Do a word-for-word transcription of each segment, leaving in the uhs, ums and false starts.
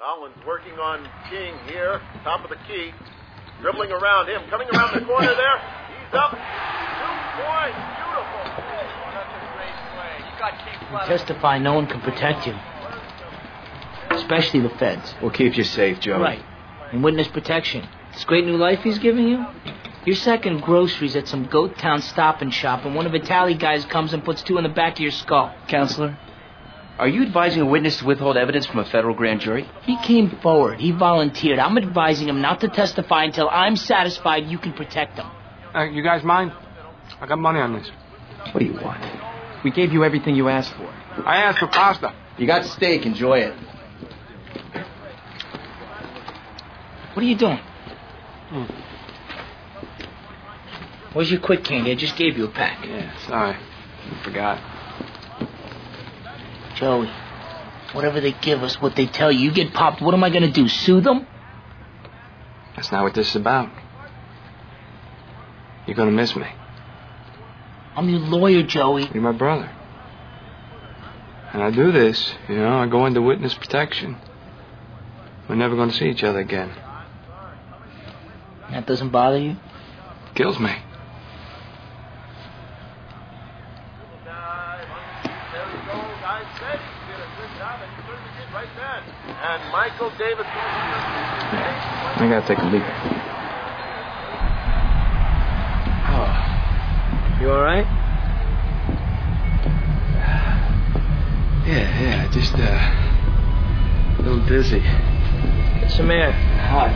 Collins working on King here, top of the key. Dribbling around him, coming around the corner there. He's up. Two points. Beautiful. Oh, that's a great play. You got King flat. You testify no one can protect you. Especially the feds. We'll keep you safe, Joey. Right. And witness protection. This great new life he's giving you? You're sacking groceries at some Goat Town Stop and Shop, and one of Vitaly guys comes and puts two in the back of your skull. Counselor, are you advising a witness to withhold evidence from a federal grand jury? He came forward. He volunteered. I'm advising him not to testify until I'm satisfied you can protect him. Uh, you guys mind? I got money on this. What do you want? We gave you everything you asked for. I asked for pasta. You got steak. Enjoy it. What are you doing? Hmm. Where's your quick candy? I just gave you a pack. Yeah, sorry. I forgot. Joey, whatever they give us, what they tell you, you get popped, what am I going to do, sue them? That's not what this is about. You're going to miss me. I'm your lawyer, Joey. You're my brother. And I do this, you know, I go into witness protection. We're never going to see each other again. That doesn't bother you? Kills me. And Michael Davis. Yeah, I gotta take a leak. Oh. You alright? Yeah, yeah, just uh, a little dizzy. Get some air. Hot.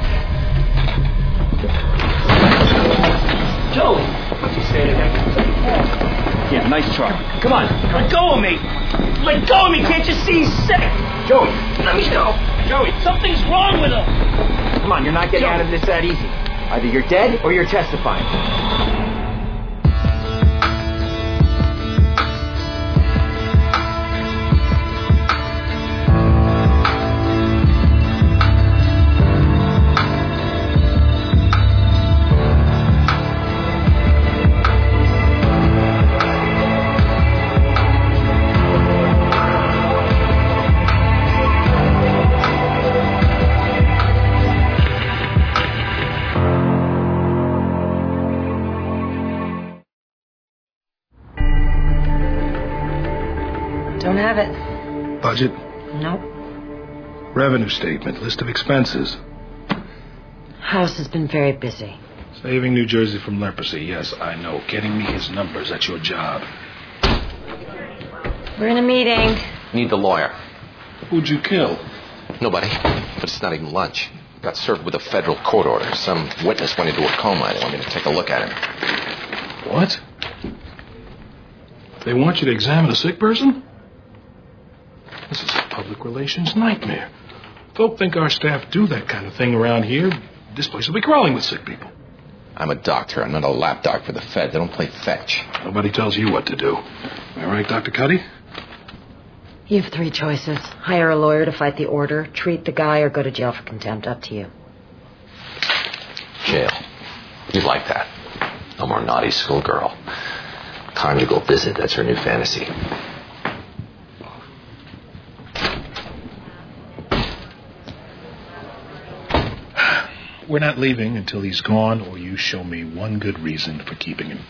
Joey! What'd you say to him? Yeah, nice try. Come on, let go of me! Let go of me, can't you see he's sick? Joey! Let me go! Joey! Something's wrong with him! Come on, you're not getting Joey. out of this that easy. Either you're dead or you're testifying. Don't have it. Budget? Nope. Revenue statement, list of expenses. House has been very busy. Saving New Jersey from leprosy, yes, I know. Getting me his numbers, that's your job. We're in a meeting. Need the lawyer. Who'd you kill? Nobody. But it's not even lunch. Got served with a federal court order. Some witness went into a coma. They want me to take a look at him. What? They want you to examine a sick person? This is a public relations nightmare. Folk think our staff do that kind of thing around here. This place will be crawling with sick people. I'm a doctor. I'm not a lapdog for the Fed. They don't play fetch. Nobody tells you what to do. Am I right, Doctor Cuddy? You have three choices. Hire a lawyer to fight the order, treat the guy, or go to jail for contempt. Up to you. Jail. You'd like that. No more naughty schoolgirl. Time to go visit. That's her new fantasy. We're not leaving until he's gone, or you show me one good reason for keeping him.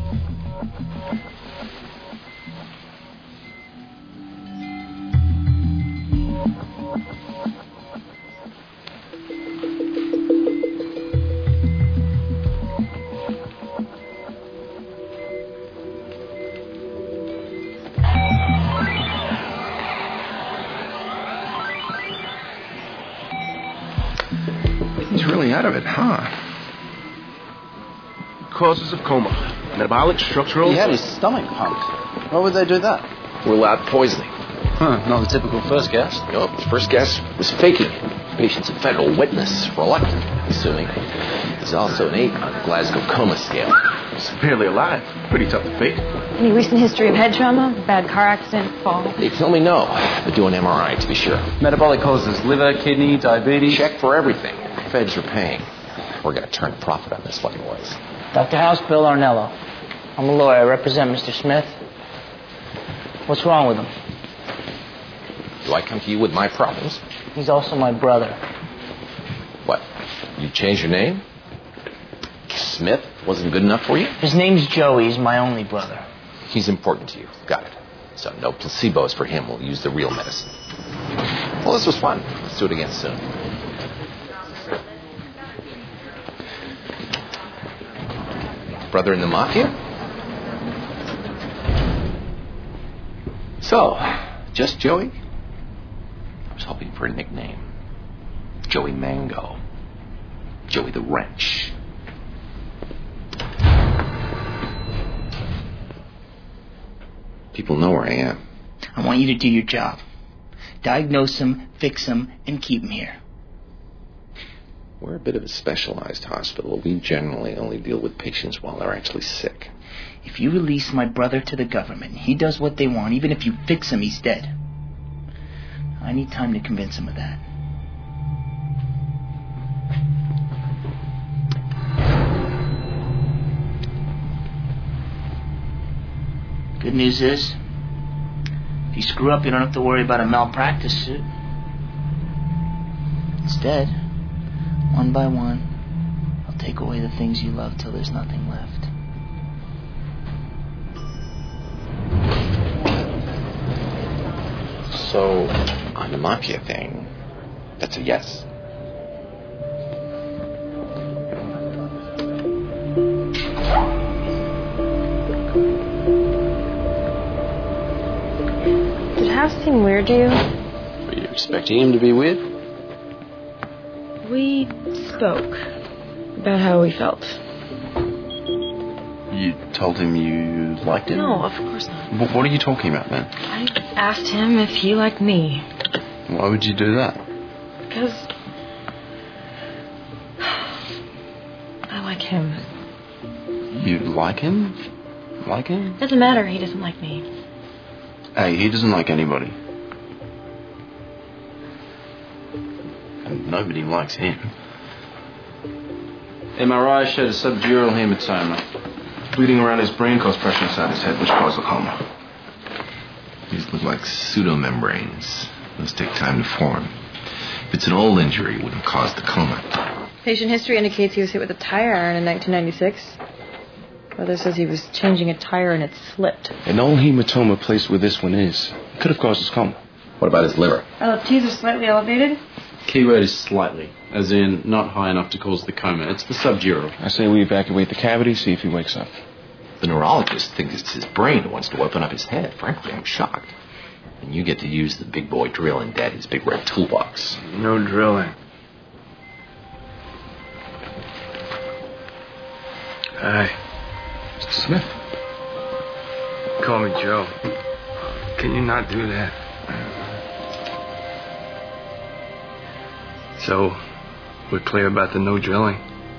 He's really out of it, huh? Causes of coma. Metabolic, structural... He had his stomach pumped. Why would they do that? Rule out poisoning. Huh, not the typical first guess. Nope, his first guess was faking. Patient's a federal witness, reluctant, assuming. He's also an eight on the Glasgow coma scale. Severely alive. Pretty tough to fake. Any recent history of head trauma? Bad car accident? Fall? They tell me no, but do an M R I to be sure. Metabolic causes liver, kidney, diabetes. Check for everything. Feds are paying. We're going to turn a profit on this fucking place. Doctor House, Bill Arnello. I'm a lawyer. I represent Mister Smith. What's wrong with him? Do I come to you with my problems? He's also my brother. What? You changed your name? Smith wasn't good enough for you? His name's Joey. He's my only brother. He's important to you. Got it. So no placebos for him. We'll use the real medicine. Well, this was fun. Let's do it again soon. Brother in the mafia? So, just Joey? I was hoping for a nickname. Joey Mango. Joey the Wrench. People know where I am. I want you to do your job. Diagnose him, fix him, and keep him here. We're a bit of a specialized hospital. We generally only deal with patients while they're actually sick. If you release my brother to the government, he does what they want. Even if you fix him, he's dead. I need time to convince him of that. Good news is, if you screw up, you don't have to worry about a malpractice suit. Instead, one by one, I'll take away the things you love till there's nothing left. So, on the mafia thing, that's a yes. Did House seem weird to you? Were you expecting him to be weird? We spoke about how we felt. You told him you liked him? No, of course not. What, what are you talking about then? I asked him if he liked me. Why would you do that? Because I like him. You like him? Like him? Doesn't matter, he doesn't like me. Hey, he doesn't like anybody. And nobody likes him. M R I showed a subdural hematoma. Bleeding around his brain caused pressure inside his head, which caused a coma. These look like pseudomembranes. Those take time to form. If it's an old injury, it wouldn't cause the coma. Patient history indicates he was hit with a tire iron in nineteen ninety-six. Brother says he was changing a tire and it slipped. An old hematoma placed where this one is could have caused his coma. What about his liver? L F Ts are slightly elevated. Keyword is slightly, as in not high enough to cause the coma. It's the subdural. I say we evacuate the cavity, see if he wakes up. The neurologist thinks it's his brain that wants to open up his head. Frankly, I'm shocked. And you get to use the big boy drill in Daddy's big red toolbox. No drilling. Hi. Mister Smith. Call me Joe. Can you not do that? So, we're clear about the no drilling.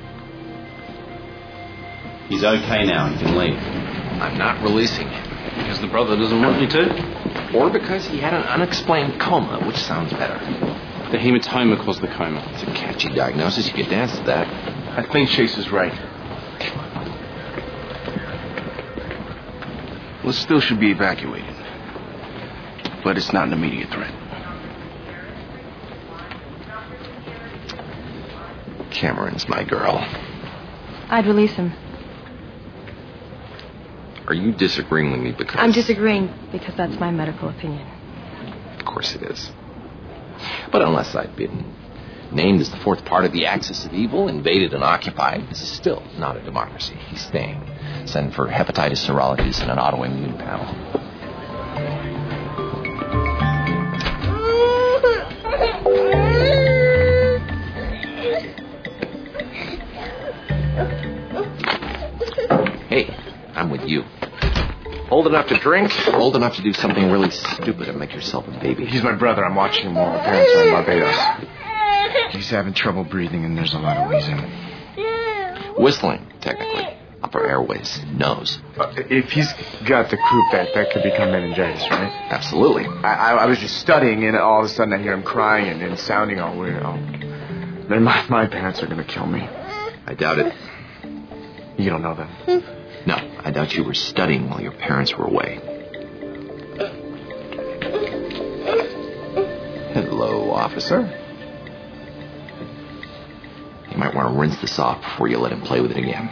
He's okay now. He can leave. I'm not releasing him. Because the brother doesn't want you to? Or because he had an unexplained coma, which sounds better. The hematoma caused the coma. It's a catchy diagnosis. You could dance to that. I think Chase is right. Well, still should be evacuated. But it's not an immediate threat. Cameron's my girl. I'd release him. Are you disagreeing with me because... I'm disagreeing because that's my medical opinion. Of course it is. But unless I've been named as the fourth part of the axis of evil, invaded and occupied, this is still not a democracy. He's staying. Send for hepatitis serologies and an autoimmune panel. Hey, I'm with you. Old enough to drink, old enough to do something really stupid and make yourself a baby. He's my brother. I'm watching him while my parents are in Barbados. He's having trouble breathing, and there's a lot of wheezing. Whistling, technically. Upper airways, nose. Uh, if he's got the croup, that, that could become meningitis, right? Absolutely. I, I, I was just studying, and all of a sudden I hear him crying and, and sounding all weird. Oh, then my, my parents are going to kill me. I doubt it. You don't know them? No, I doubt you were studying while your parents were away. Hello, officer. You might want to rinse this off before you let him play with it again.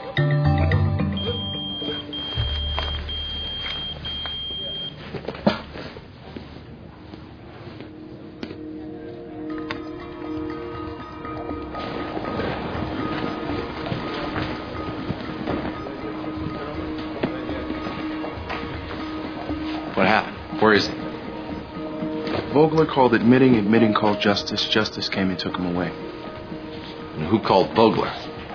What happened? Where is he? Vogler called admitting, admitting called justice. Justice came and took him away. And who called Vogler?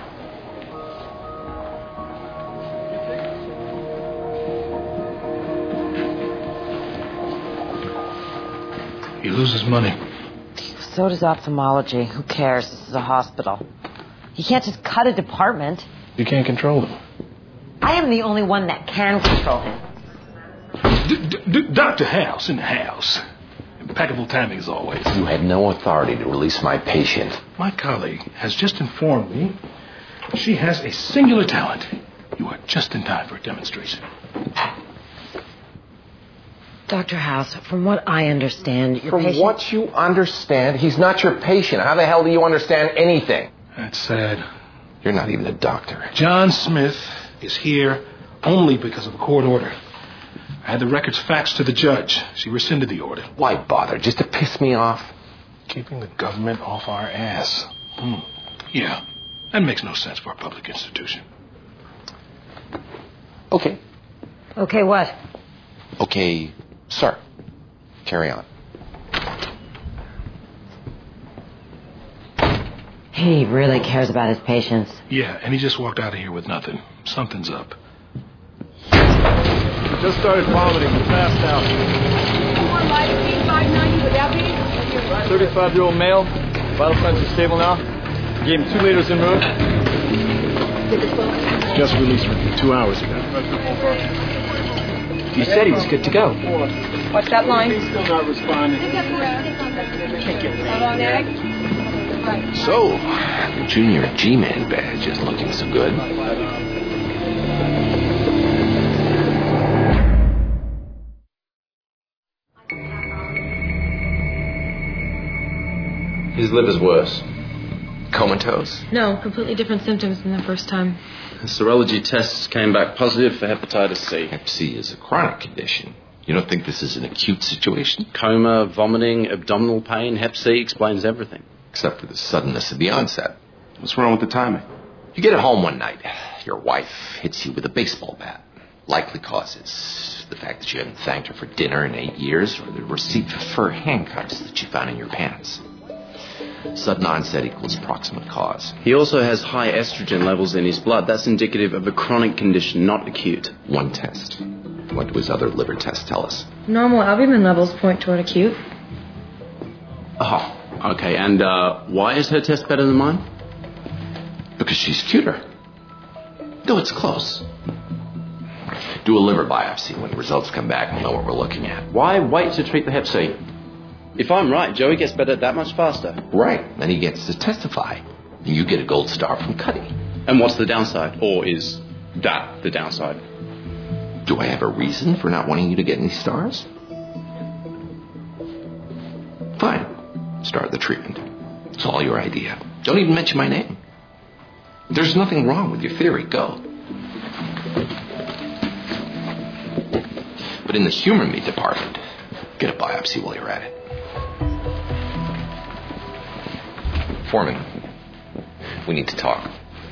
He loses money. So does ophthalmology. Who cares? This is a hospital. You can't just cut a department. You can't control him. I am the only one that can control him. D- D- D- Doctor House in the house. Impeccable timing as always. You had no authority to release my patient. My colleague has just informed me she has a singular talent. You are just in time for a demonstration. Doctor House, from what I understand, your From patient... what you understand, he's not your patient. How the hell do you understand anything? That's sad. You're not even a doctor. John Smith is here only because of a court order. I had the records faxed to the judge. She rescinded the order. Why bother? Just to piss me off? Keeping the government off our ass. Hmm. Yeah, that makes no sense for a public institution. Okay. Okay, what? Okay, sir. Carry on. He really cares about his patients. Yeah, and he just walked out of here with nothing. Something's up. He just started vomiting. He's passed out. More lidocaine five ninety, would that be? thirty-five-year-old male. Vital signs are stable now. Gave him two liters in room. Just released from two hours ago. You said he was good to go. What's that line? He's still not responding. Hold on, egg. So, the junior G-Man badge isn't looking so good. His liver's worse. Comatose? No, completely different symptoms than the first time. The serology tests came back positive for hepatitis C. Hep C is a chronic condition. You don't think this is an acute situation? Coma, vomiting, abdominal pain, hep C explains everything. Except for the suddenness of the onset. What's wrong with the timing? You get at home one night. Your wife hits you with a baseball bat. Likely causes the fact that you haven't thanked her for dinner in eight years, or the receipt for fur handcuffs that you found in your pants. Sudden onset equals proximate cause. He also has high estrogen levels in his blood. That's indicative of a chronic condition, not acute. One test. What do his other liver tests tell us? Normal albumin levels point toward acute. Oh, okay. And uh, why is her test better than mine? Because she's cuter. No, it's close. Do a liver biopsy. When the results come back, we'll know what we're looking at. Why wait to treat the hep C? If I'm right, Joey gets better that much faster. Right. Then he gets to testify. And you get a gold star from Cuddy. And what's the downside? Or is that the downside? Do I have a reason for not wanting you to get any stars? Fine. Start the treatment. It's all your idea. Don't even mention my name. There's nothing wrong with your theory. Go. But in the humor meat department, get a biopsy while you're at it. Foreman, we need to talk.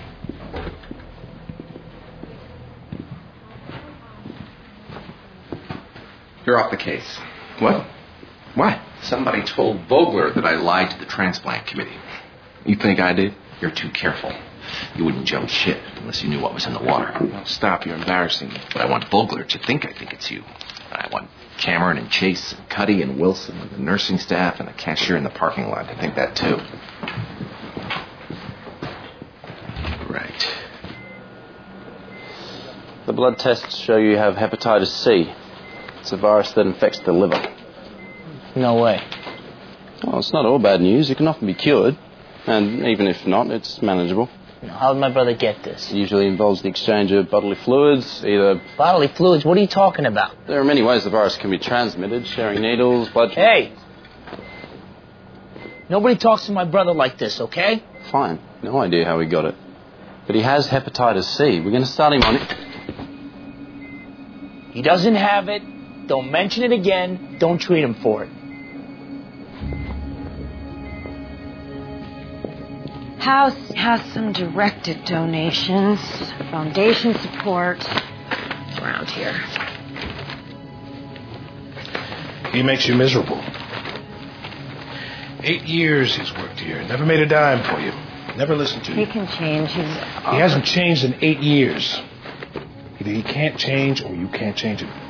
You're off the case. What? Why? Somebody told Vogler that I lied to the transplant committee. You think I did? You're too careful. You wouldn't jump ship unless you knew what was in the water. No, stop, you're embarrassing me. But I want Vogler to think I think it's you. I want Cameron and Chase and Cuddy and Wilson and the nursing staff and the cashier in the parking lot to think that too. Right. The blood tests show you have hepatitis C. It's a virus that infects the liver. No way. Well, it's not all bad news. It can often be cured. And even if not, it's manageable. How did my brother get this? It usually involves the exchange of bodily fluids, either... Bodily fluids? What are you talking about? There are many ways the virus can be transmitted, sharing needles, blood... Hey! Nobody talks to my brother like this, okay? Fine. No idea how he got it. But he has hepatitis C. We're going to start him on it. He doesn't have it. Don't mention it again. Don't treat him for it. House has some directed donations, foundation support around here. He makes you miserable. Eight years he's worked here. Never made a dime for you. Never listened to you. He can change. He's He hasn't changed in eight years. Either he can't change or you can't change him.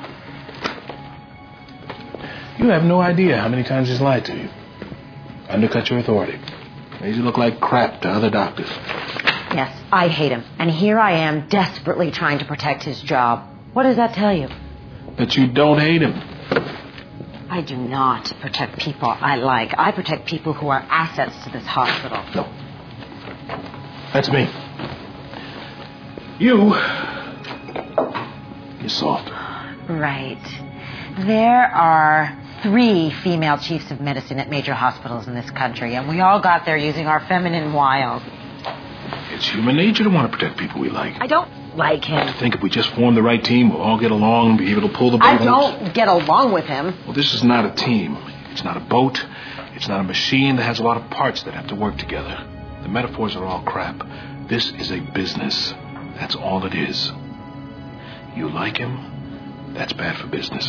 You have no idea how many times he's lied to you. Undercut your authority. Made you look like crap to other doctors. Yes, I hate him. And here I am desperately trying to protect his job. What does that tell you? That you don't hate him. I do not protect people I like. I protect people who are assets to this hospital. No. That's me. You... You're softer. Right. There are three female chiefs of medicine at major hospitals in this country, and we all got there using our feminine wiles. It's human nature to want to protect people we like. I don't like him. I think if we just form the right team, we'll all get along and be able to pull the boat. I don't get along with him. Well, this is not a team. It's not a boat. It's not a machine that has a lot of parts that have to work together. The metaphors are all crap. This is a business. That's all it is. You like him, that's bad for business.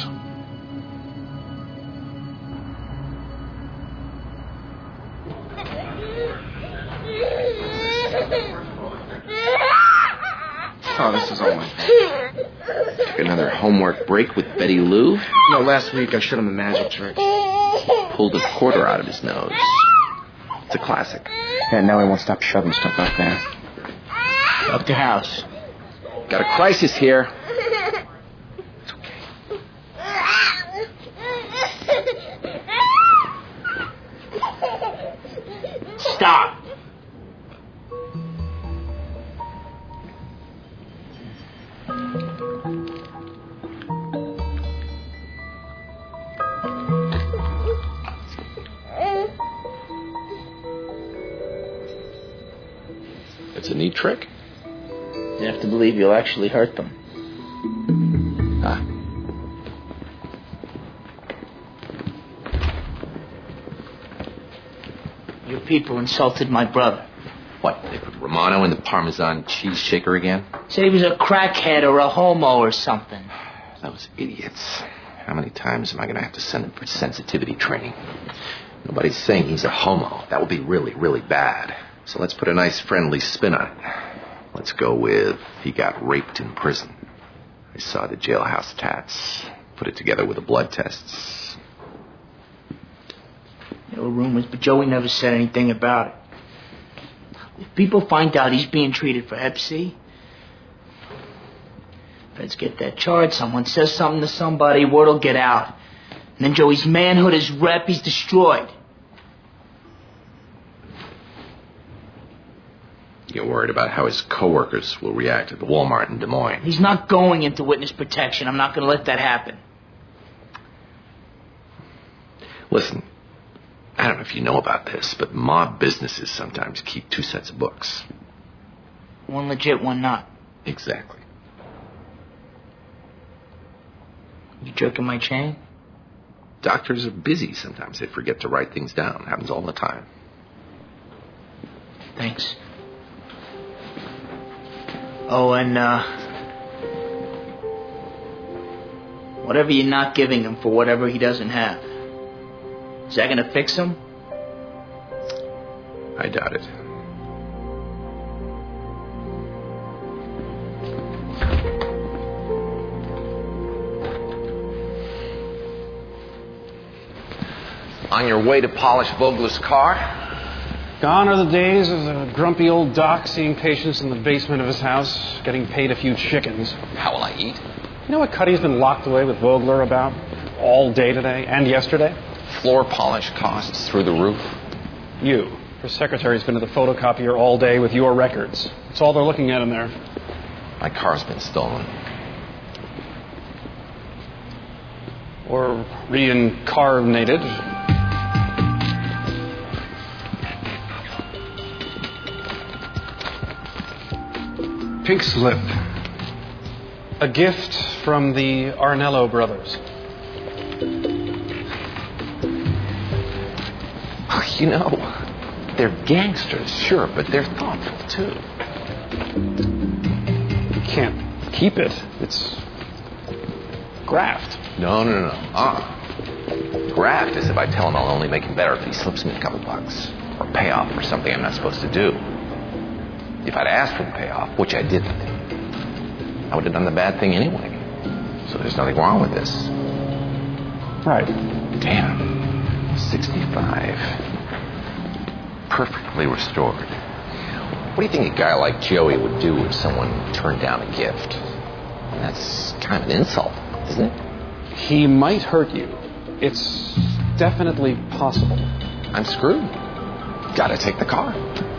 Oh, this is all my Took another homework break with Betty Lou. No, last week I showed him a magic trick. Pulled a quarter out of his nose. It's a classic. Yeah, now he won't stop shoving stuff out there. Doctor House. Got a crisis here. It's okay. Stop. It's a neat trick. You have to believe you'll actually hurt them. Ah. Your people insulted my brother. What, they put Romano in the Parmesan cheese shaker again? Said he was a crackhead or a homo or something. Those idiots. How many times am I going to have to send him for sensitivity training? Nobody's saying he's a homo. That would be really, really bad. So let's put a nice friendly spin on it. Let's go with he got raped in prison. I saw the jailhouse tats. Put it together with the blood tests. There were rumors, but Joey never said anything about it. If people find out he's being treated for hep C, feds get that charge, someone says something to somebody, word will get out. And then Joey's manhood, his rep, he's destroyed. You're worried about how his coworkers will react at the Walmart in Des Moines. He's not going into witness protection. I'm not going to let that happen. Listen, I don't know if you know about this, but mob businesses sometimes keep two sets of books. One legit, one not. Exactly. You jerking my chain? Doctors are busy sometimes. They forget to write things down. Happens all the time. Thanks. Oh, and, uh... whatever you're not giving him for whatever he doesn't have. Is that gonna fix him? I doubt it. On your way to polish Vogler's car? Gone are the days of the grumpy old doc seeing patients in the basement of his house, getting paid a few chickens. How will I eat? You know what Cuddy's been locked away with Vogler about all day today and yesterday? Floor polish costs through the roof. You. Her secretary's been at the photocopier all day with your records. That's all they're looking at in there. My car's been stolen. Or reincarnated. pink slip. A gift from the Arnello brothers. Oh, you know, they're gangsters, sure, but they're thoughtful, too. You can't keep it. It's graft. No, no, no, no. Uh-uh. Graft is if I tell him I'll only make him better if he slips me a couple bucks. Or payoff for something I'm not supposed to do. If I'd asked for the payoff, which I didn't, I would have done the bad thing anyway. So there's nothing wrong with this. Right. Damn. sixty-five. Perfectly restored. What do you think a guy like Joey would do if someone turned down a gift? That's kind of an insult, isn't it? He might hurt you. It's definitely possible. I'm screwed. Gotta take the car.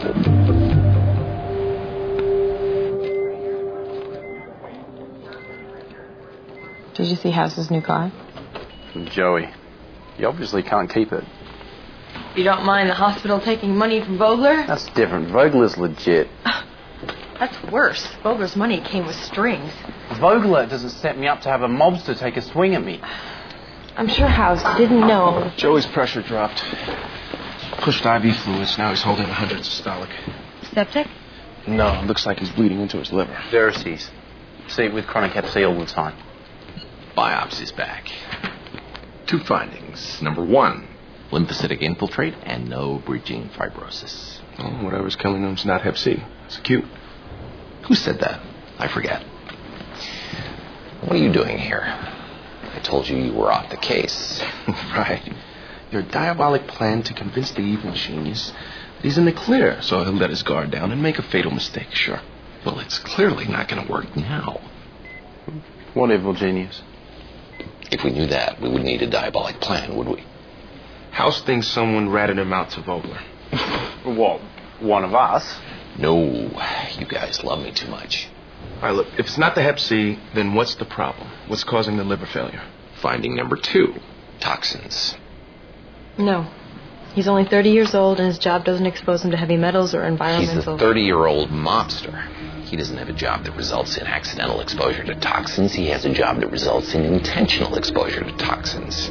Did you see House's new car? Joey, you obviously can't keep it. You don't mind the hospital taking money from Vogler? That's different. Vogler's legit. That's worse. Vogler's money came with strings. Vogler doesn't set me up to have a mobster take a swing at me. I'm sure House didn't know. Joey's pressure dropped. Pushed I V fluids. Now he's holding one hundred systolic. Septic? No, looks like he's bleeding into his liver. Varices. See, with chronic hep C all the time. Biopsy's back. Two findings. Number one, lymphocytic infiltrate and no bridging fibrosis. Oh, whatever's killing him's not hep C. It's acute. Who said that? I forget. What are you doing here? I told you you were off the case. Right. Your diabolic plan to convince the evil genius that he's in the clear, so he'll let his guard down and make a fatal mistake, sure. Well, it's clearly not going to work now. What evil genius? If we knew that, we wouldn't need a diabolic plan, would we? House thinks someone ratted him out to Vogler. What? One of us? No, you guys love me too much. All right, look, if it's not the hep C, then what's the problem? What's causing the liver failure? Finding number two, toxins. No. He's only thirty years old and his job doesn't expose him to heavy metals or environmental... He's a thirty-year-old mobster. He doesn't have a job that results in accidental exposure to toxins. He has a job that results in intentional exposure to toxins.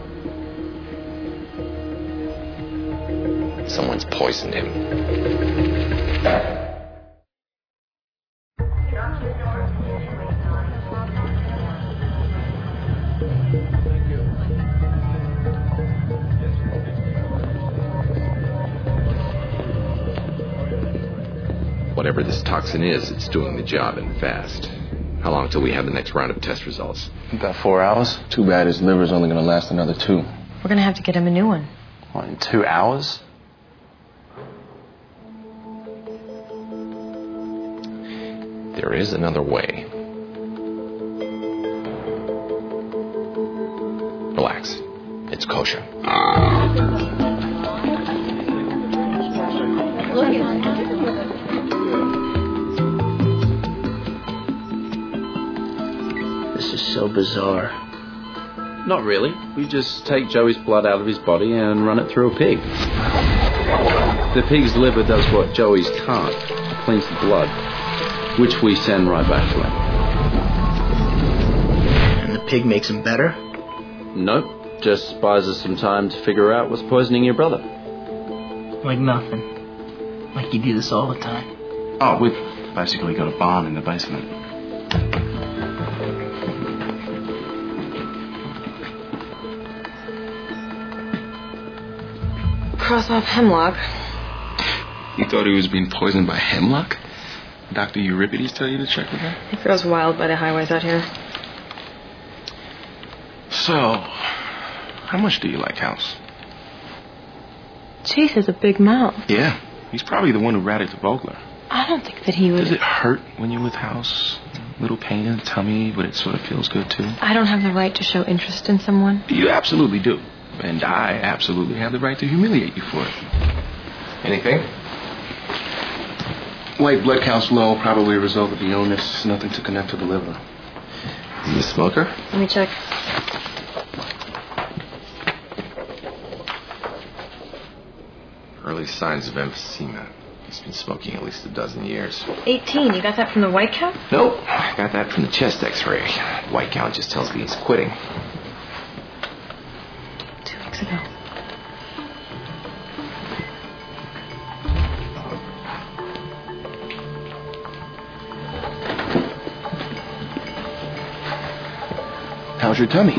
Someone's poisoned him. Whatever this toxin is, it's doing the job and fast. How long till we have the next round of test results? About four hours. Too bad his liver's only going to last another two. We're going to have to get him a new one. What, in two hours? There is another way. Relax. It's kosher. This is so bizarre. Not really. We just take Joey's blood out of his body and run it through a pig. The pig's liver does what Joey's can't. It cleans the blood, which we send right back to him. And the pig makes him better? Nope. Just buys us some time to figure out what's poisoning your brother. Like nothing. Like you do this all the time. Oh, we've basically got a barn in the basement. Cross off hemlock. You thought he was being poisoned by hemlock? Doctor Euripides tell you to check with that? It grows wild by the highways out here. So, how much do you like House? Chase has a big mouth. Yeah, he's probably the one who ratted to Vogler. I don't think that he would... Does it hurt when you're with House? A little pain in the tummy, but it sort of feels good too? I don't have the right to show interest in someone. You absolutely do. And I absolutely have the right to humiliate you for it. Anything? White blood count's low, probably a result of the illness. Nothing to connect to the liver. You a smoker? Let me check. Early signs of emphysema. He's been smoking at least a dozen years. eighteen. You got that from the white count? Nope. I got that from the chest x-ray. White count just tells me he's quitting. Two weeks ago. How's your tummy?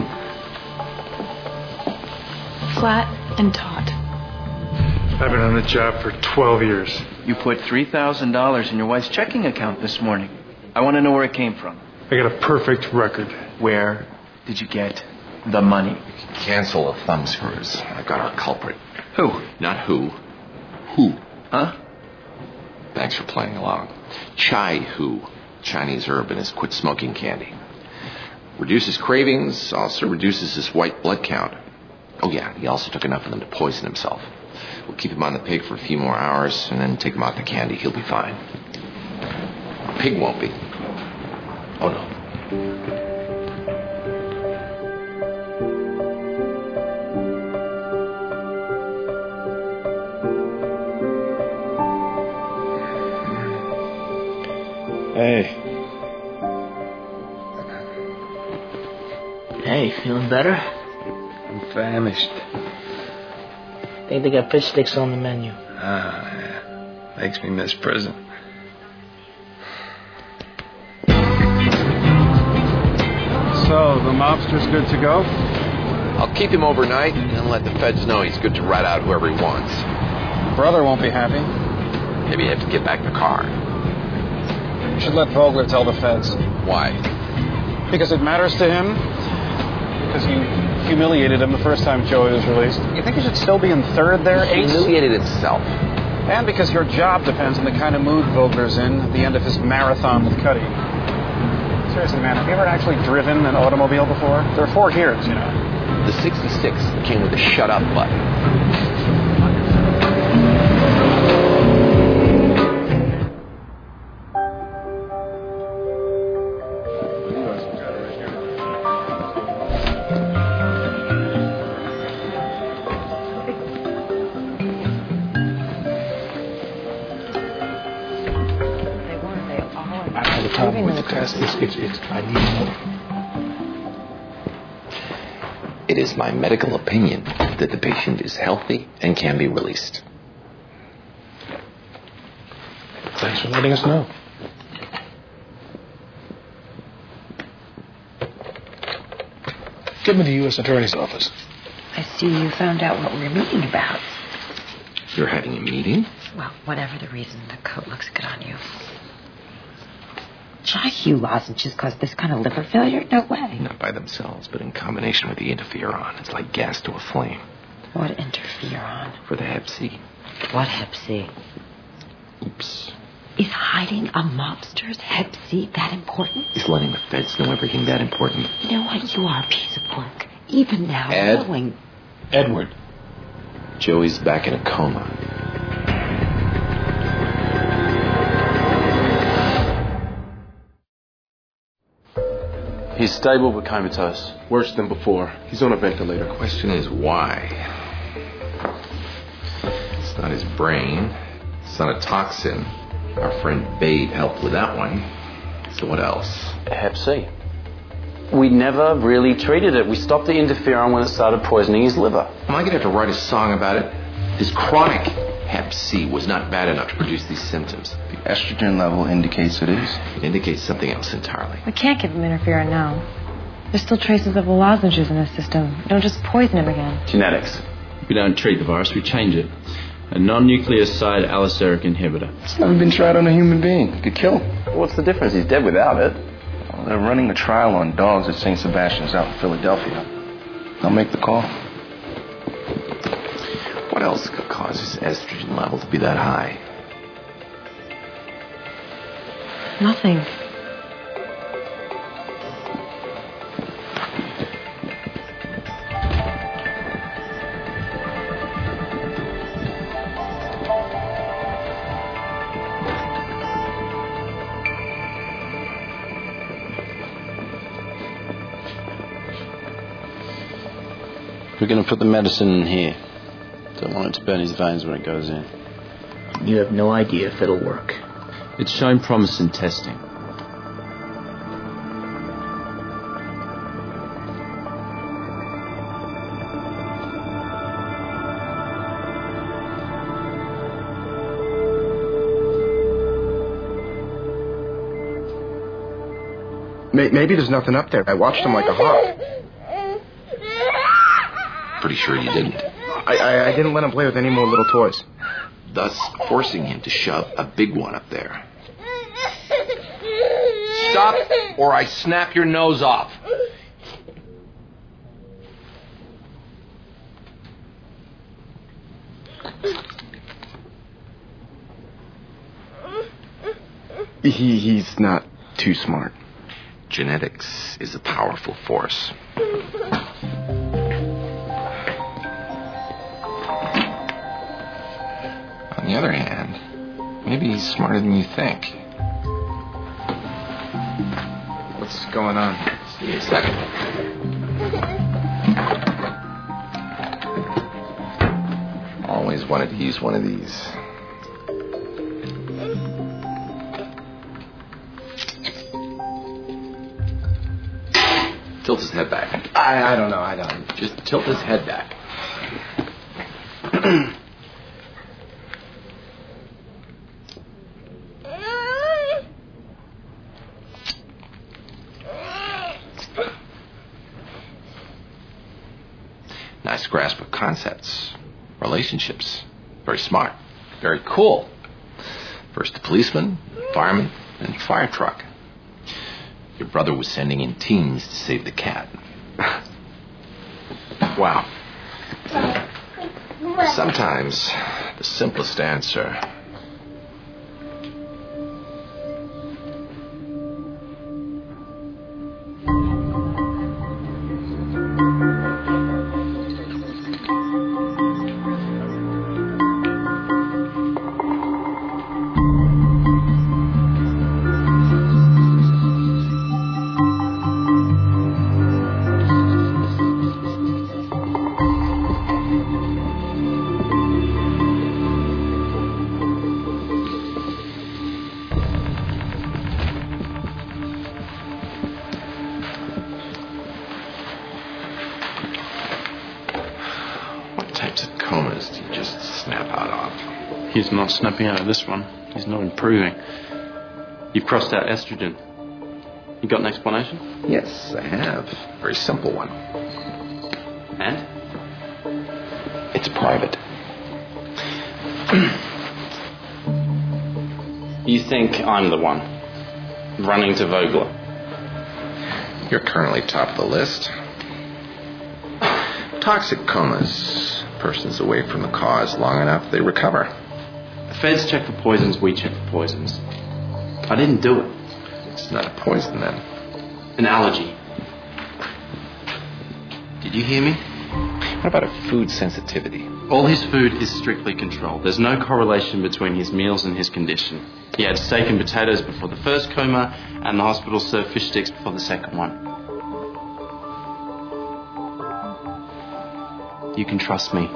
Flat and taut. I've been on the job for twelve years. You put three thousand dollars in your wife's checking account this morning. I want to know where it came from. I got a perfect record. Where did you get the money? Cancel the thumb screws. I got our culprit. Who? Not who. Who? Huh? Thanks for playing along. Chai Hu, Chinese herb, and has quit smoking candy. Reduces cravings, also reduces his white blood count. Oh yeah, he also took enough of them to poison himself. We'll keep him on the pig for a few more hours and then take him off the candy. He'll be fine. Pig won't be. Oh no. Hey. Hey, feeling better? I'm famished. I think they got fish sticks on the menu. Ah, yeah. Makes me miss prison. So, the mobster's good to go? I'll keep him overnight and let the feds know he's good to rat out whoever he wants. Brother won't be happy. Maybe you have to get back the car. You should let Vogler tell the feds. Why? Because it matters to him. Because you humiliated him the first time Joey was released. You think he should still be in third there, He Ace? humiliated himself. And because your job depends on the kind of mood Vogler's in at the end of his marathon with Cuddy. Seriously, man, have you ever actually driven an automobile before? There are four gears, you know. The sixty-six came with a shut up button. It's, it's, it's, I need more. It is my medical opinion that the patient is healthy and can be released. Thanks for letting us know. Get me to the U S Attorney's office. I see you found out what we were meeting about. You're having a meeting? Well, whatever the reason, the coat looks good on you. Chai-Hu lozenges cause this kind of liver failure? No way. Not by themselves, but in combination with the interferon. It's like gas to a flame. What interferon? For the hep C. What hep C? Oops. Is hiding a mobster's hep C that important? Is letting the feds know everything that important? You know what? You are a piece of work. Even now, Ed? knowing... Edward. Joey's back in a coma. He's stable but comatose. Worse than before. He's on a ventilator. Question is why? It's not his brain. It's not a toxin. Our friend Babe helped with that one. So what else? Hep C. We never really treated it. We stopped the interferon when it started poisoning his liver. Am I going to have to write a song about it? His chronic hep C was not bad enough to produce these symptoms. The estrogen level indicates it is. It indicates something else entirely. We can't give him interferon now. There's still traces of the lozenges in his system. Don't just poison him again. Genetics. We don't treat the virus, we change it. A non-nucleoside allosteric inhibitor. It's never been tried on a human being. It could kill him. What's the difference? He's dead without it. Well, they're running a trial on dogs at Saint Sebastian's out in Philadelphia. I'll make the call. What else could cause his estrogen level to be that high? Nothing. We're going to put the medicine in here. Don't want it to burn his veins when it goes in. and you have no idea if it'll work. It's shown promise in testing. Maybe there's nothing up there. I watched him like a hawk. Pretty sure you didn't. I, I, I didn't let him play with any more little toys. Thus forcing him to shove a big one up there. Stop, or I snap your nose off. He, he's not too smart. Genetics is a powerful force. On the other hand, maybe he's smarter than you think. What's going on? See you in a second. Always wanted to use one of these. Tilt his head back. I, I don't know. I don't. Just tilt his head back. Nice grasp of concepts, relationships. Very smart. Very cool. First a policeman, fireman, and fire truck. Your brother was sending in teams to save the cat. Wow. Sometimes the simplest answer He's not snapping out of this one. He's not improving. You've crossed out estrogen. You got an explanation? Yes, I have. Very simple one. And? It's private. You think I'm the one running to Vogler? You're currently top of the list. Toxic comas. Person's away from the cause long enough, they recover. The feds check for poisons, we check for poisons. I didn't do it. It's not a poison, then. An allergy. Did you hear me? What about a food sensitivity? All his food is strictly controlled. There's no correlation between his meals and his condition. He had steak and potatoes before the first coma, and the hospital served fish sticks before the second one. You can trust me.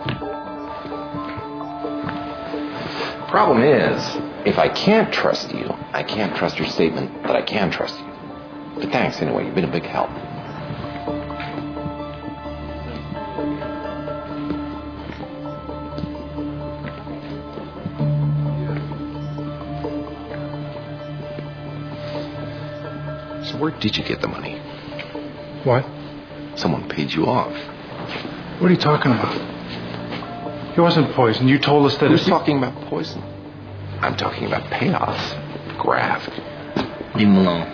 Problem is, if I can't trust you, I can't trust your statement that I can trust you. But thanks anyway, you've been a big help. So where did you get the money? What? Someone paid you off. What are you talking about? He wasn't poisoned. You told us that... Who's talking about poison? I'm talking about payoffs. Graft. Leave him alone.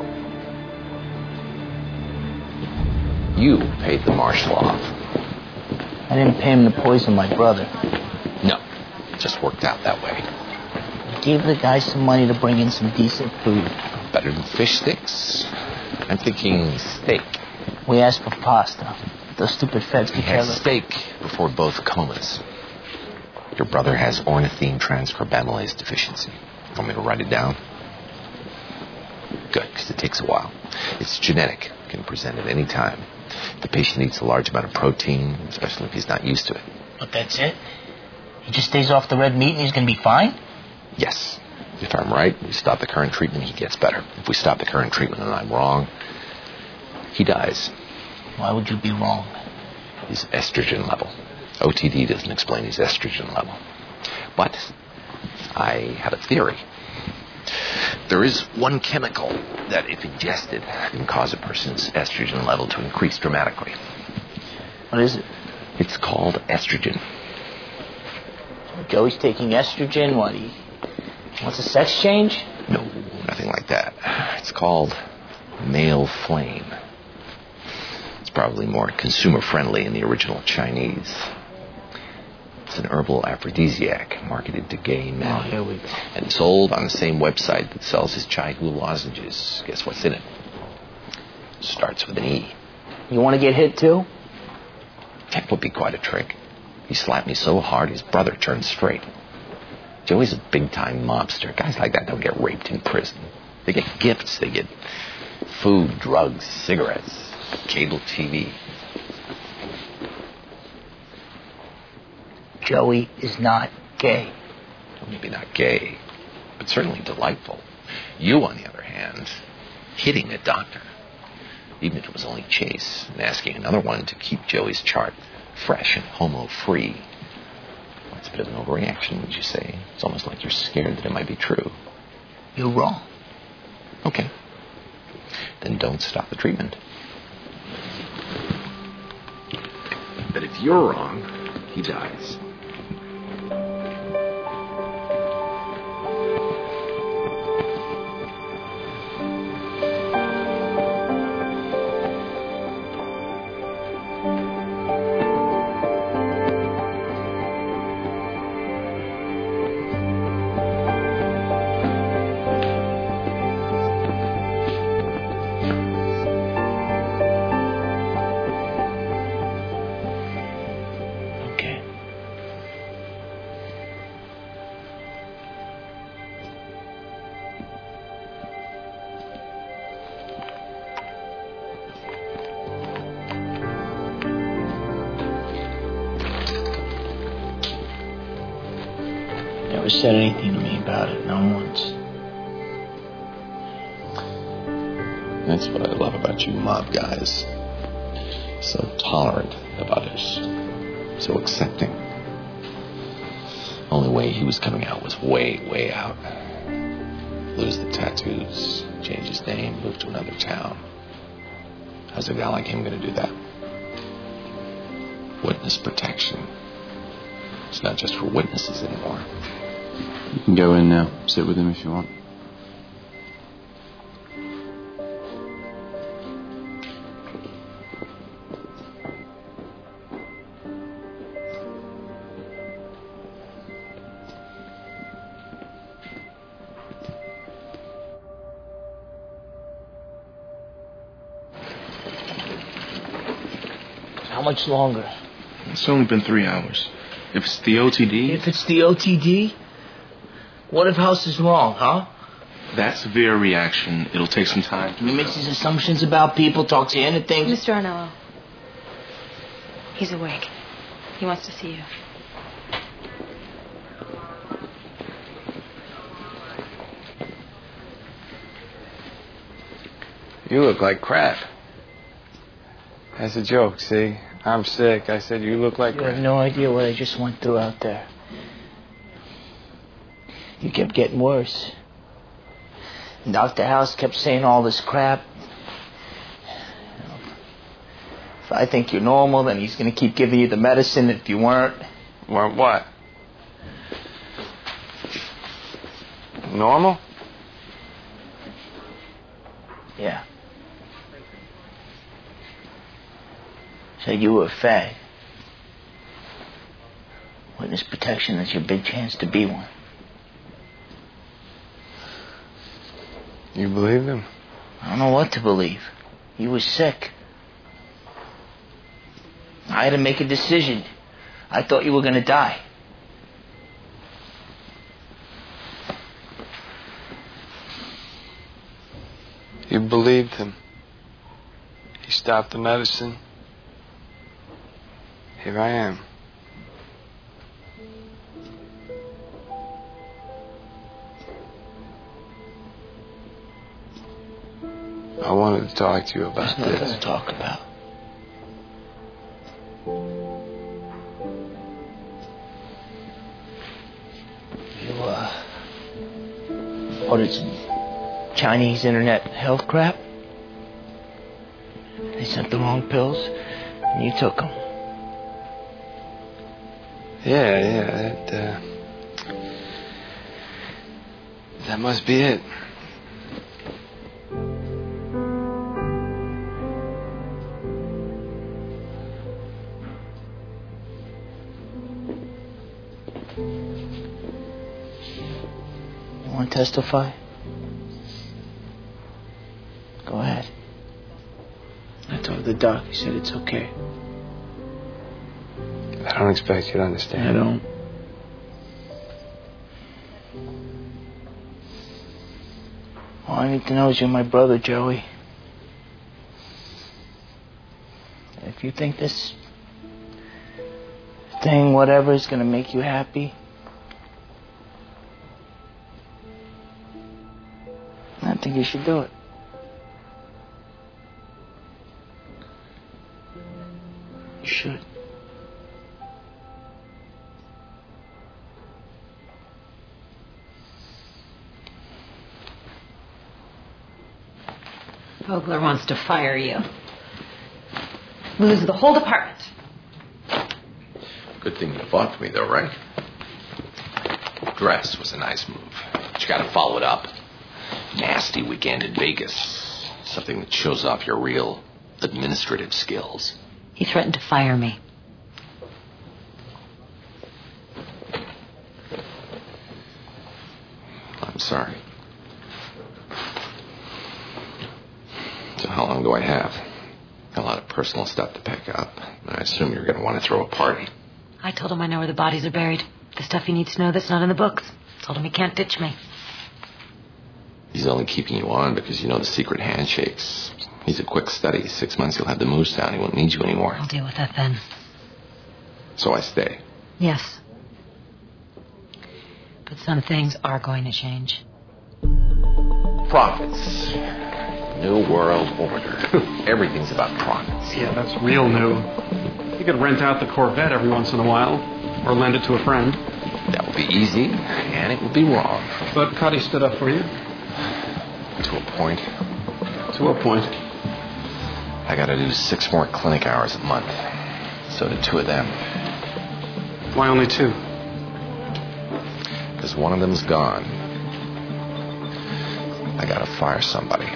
You paid the marshal off. I didn't pay him to poison my brother. No. It just worked out that way. I gave the guy some money to bring in some decent food. Better than fish sticks? I'm thinking steak. We asked for pasta. Those stupid feds could He care had less. steak before both comas. Your brother has ornithine transcarbamylase deficiency. Want me to write it down? Good, because it takes a while. It's genetic. It can present at any time. The patient eats a large amount of protein, especially if he's not used to it. But that's it? He just stays off the red meat and he's going to be fine? Yes. If I'm right, we stop the current treatment, he gets better. If we stop the current treatment and I'm wrong, he dies. Why would you be wrong? His estrogen level. O T D doesn't explain his estrogen level. But I have a theory. There is one chemical that, if ingested, can cause a person's estrogen level to increase dramatically. What is it? It's called estrogen. Joey's taking estrogen. What, he wants a sex change? No, nothing like that. It's called male flame. It's probably more consumer-friendly in the original Chinese. It's an herbal aphrodisiac marketed to gay men. Oh, here we go. And sold on the same website that sells his Chai Gu lozenges. Guess what's in it? Starts with an E. You want to get hit, too? That would be quite a trick. He slapped me so hard his brother turned straight. Joey's a big-time mobster. Guys like that don't get raped in prison. They get gifts. They get food, drugs, cigarettes, cable T V. Joey is not gay. Well, maybe not gay, but certainly delightful. You, on the other hand, hitting a doctor, even if it was only Chase, and asking another one to keep Joey's chart fresh and homo-free. Well, it's a bit of an overreaction, would you say? It's almost like you're scared that it might be true. You're wrong. Okay. Then don't stop the treatment. But if you're wrong, he dies. Never said anything to me about it, not once. That's what I love about you mob guys. So tolerant of others. So accepting. Only way he was coming out was way, way out. Lose the tattoos, change his name, move to another town. How's a guy like him gonna do that? Witness protection. It's not just for witnesses anymore. You can go in now. Sit with him if you want. How much longer? It's only been three hours. If it's the O T D... If it's the O T D? What if House is wrong, huh? That severe reaction, it'll take some time. He makes these assumptions about people, talks you into things. Mister Arnello. He's awake. He wants to see you. You look like crap. That's a joke, see? I'm sick. I said you look like You crap. have no idea what I just went through out there. You kept getting worse. And Doctor House kept saying all this crap. You know, if I think you're normal, then he's going to keep giving you the medicine if you weren't. Weren't what? Normal? Yeah. Said you were a fag. Witness protection, that's your big chance to be one. You believe him? I don't know what to believe. You were sick. I had to make a decision. I thought you were going to die. You believed him. He stopped the medicine. Here I am. I wanted to talk to you about There's nothing this. to talk about. You, uh... ordered some Chinese internet health crap. They sent the wrong pills, and you took them. Yeah, yeah, that, uh... that must be it. You want to testify? Go ahead. I told the doc, he said it's okay. I don't expect you to understand. I don't. All I need to know is you're my brother, Joey. If you think this thing, whatever, is gonna make you happy, I think you should do it. You should. Vogler wants to fire you. Lose the whole department. Good thing you fought for me, though, right? Dress was a nice move, but you gotta follow it up. Nasty weekend in Vegas. Something that shows off your real administrative skills. He threatened to fire me. I'm sorry. So how long do I have? A lot of personal stuff to pick up. I assume you're going to want to throw a party. I told him I know where the bodies are buried. The stuff he needs to know that's not in the books. Told him he can't ditch me. He's only keeping you on because you know the secret handshakes. He's a quick study. Six months he'll have the moose down. He won't need you anymore. I'll deal with that then. So I stay. Yes. But some things are going to change. Profits. New world order. Everything's about profits. Yeah, that's real new. You could rent out the Corvette every once in a while, or lend it to a friend. That would be easy, and it would be wrong. But Cuddy stood up for you. To a point. To a point. I gotta do six more clinic hours a month. So did two of them. Why only two? Because one of them's gone. I gotta fire somebody.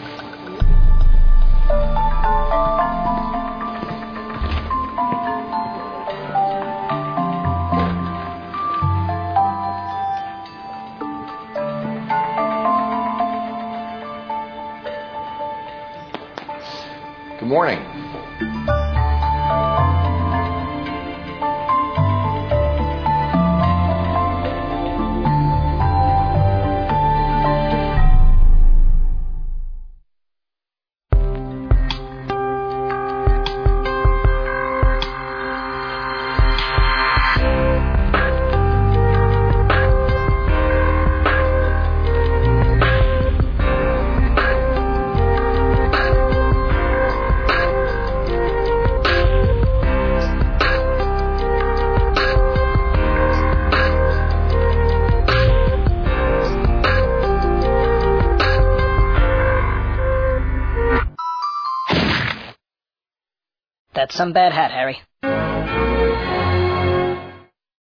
Good morning. That's some bad hat, Harry.